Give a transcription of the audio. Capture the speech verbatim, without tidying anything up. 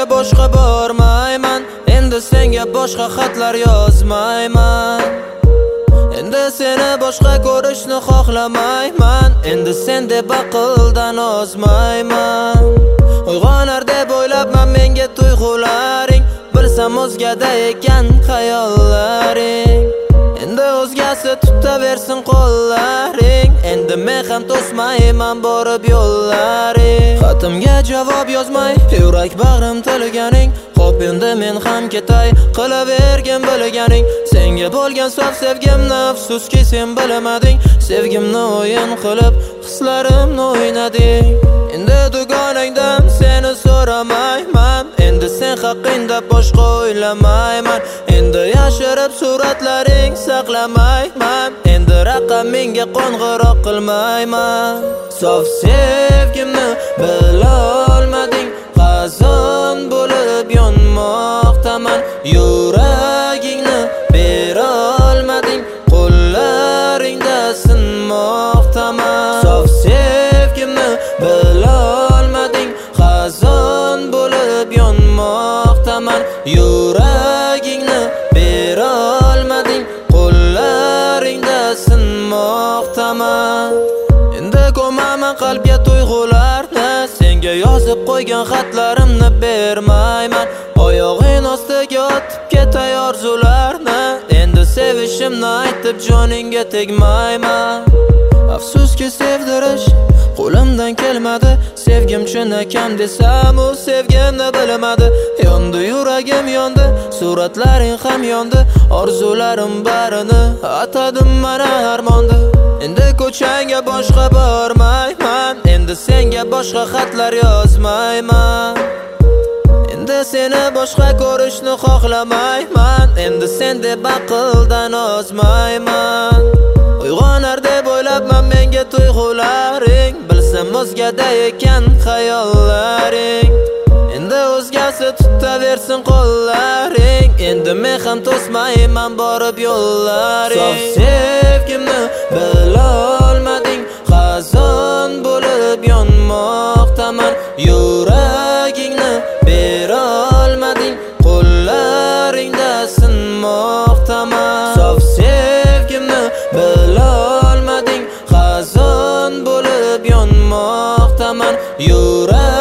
boshqa bormayman, endi senga boshqa xatlar yozmayman. Endi seni boshqa ko'rishni xohlamayman, endi sen deb aqldan ozmayman. Uyg'onar deb o'ylabman menga tuyg'ularing, bilsam o'zgada ekan xayollaring. Endi o'zgasi tutaversin qo'llaring, endi men ham to'smayman borib yo'llaring. Xatimga javob yozmay yurak bag'rim tilganing, hop endi men ham ketay qilavergin bilganing. Senga bo'lgan sof sevgimni afsuski sen bilmading, sevgimni o'yin qilib hislarimni o'ynading. Endi dugonangdan seni so'ramayman, endi sen haqingda boshqa o'ylamayman. Endi yashirib suratlaring saqlamayman, endi raqamingga qo'ng'iroq qilmayman. Sof sevgimni bilolmading, qazon bo'lib yonmoqdaman. Yuragingni berolmading, qo'llaringda sinmoqdaman. Sof sevgimni bilolmading, qazon bo'lib yonmoqdaman. Yuragingni berolmading, qo'llaringda sinmoqdaman. Endi ko'maman qalbga tuyg'ularni, senga yozib qo'ygan xatlarimni bermayman. Oyog'ing ostiga otib ketay orzularni, endi sevishimni aytib joningga tegmayman. Afsuski sevdirish qo'limdan kelmadi, sevgim chinakam desam u sevgimni bilmadi. Yondi yuragim yondi, suratlaring ham yondi, orzularim barini atadim mana armonda. Endi ko'changga boshqa bormayman, endi senga boshqa xatlar yozmayman. Endi seni boshqa ko'rishni xohlamayman, endi sen deb aqldan ozmayman. Uyg'onar deb o'ylabman menga tuyg'ularing, bilsam o'zgada ekan xayollaring. Endi o'zgasi tutaversin qo'llaring, endi men ham to'smayman borib yo'llaring. Sof sevgimni bilolmading, qazon bo'lib yonmoqdaman. Yuragingni berolmading, qo'llaringda sinmoqdaman. Sof sevgimni bilolmading, qazon bo'lib yonmoqdaman. Yuragingni